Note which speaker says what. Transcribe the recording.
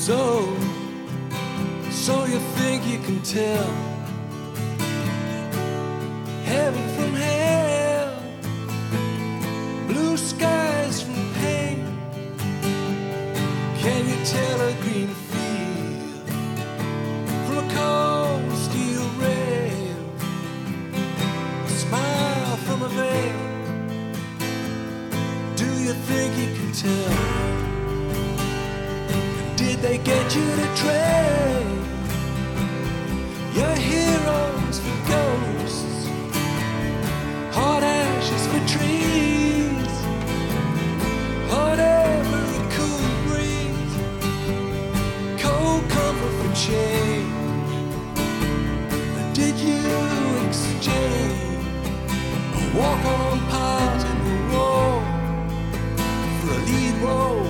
Speaker 1: So you think you can tell heaven from hell, blue skies from pain? Can you tell a green field from a cold steel rail, a smile from a veil? Do you think you can tell? Did they get you to trade your heroes for ghosts, hot ashes for trees, hot air for a cool breeze, cold comfort for change? Did you exchange a walk-on part in the role for a lead role